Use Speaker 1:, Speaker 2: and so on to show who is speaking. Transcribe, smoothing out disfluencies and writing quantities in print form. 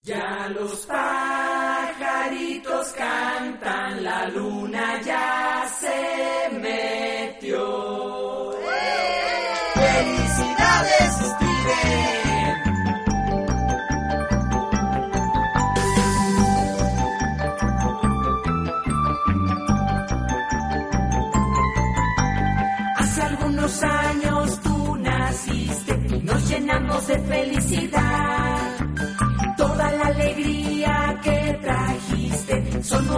Speaker 1: Ya los pajaritos cantan, la luna ya se metió. ¡Felicidades, Steven! Hace algunos años tú naciste y nos llenamos de felicidad. Toda la alegría que trajiste son